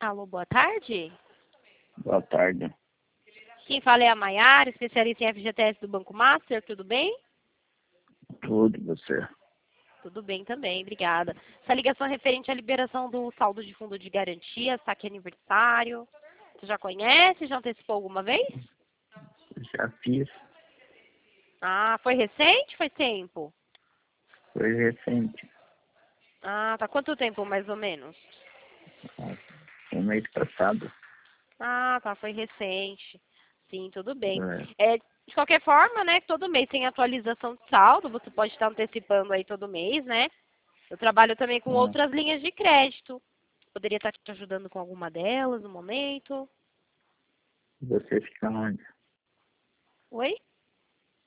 Alô, boa tarde. Boa tarde. Quem fala é a Maiara, especialista em FGTS do Banco Master, tudo bem? Tudo, você. Tudo bem também, obrigada. Essa ligação é referente à liberação do saldo de fundo de garantia, saque aniversário. Você já conhece? Já antecipou alguma vez? Já fiz. Ah, foi recente? Foi tempo? Foi recente. Ah, tá. Quanto tempo, mais ou menos? No mês passado. Ah, tá. Foi recente. Sim, tudo bem. É, De qualquer forma, né, todo mês tem atualização de saldo, você pode estar antecipando aí todo mês, né? Eu trabalho também com é. outras linhas de crédito. Poderia estar te ajudando com alguma delas no momento? Você fica onde? Oi?